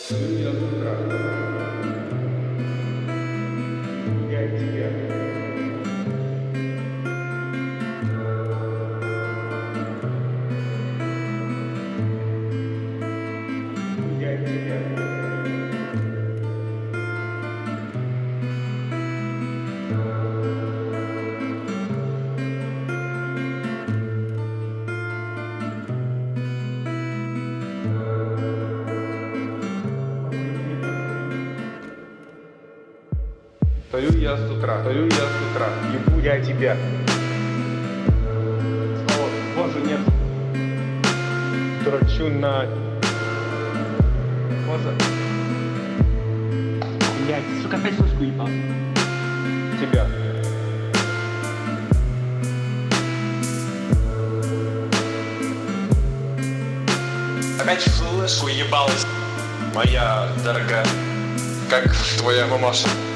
Я с утра. Я тебя. Я тебя. Стою я с утра, ебу я тебя. Слава Боже, нет. Трачу на... Боже. Блядь, сука, опять сушку ебал. Тебя. Опять флешку ебалась, моя дорогая, как твоя мамаша.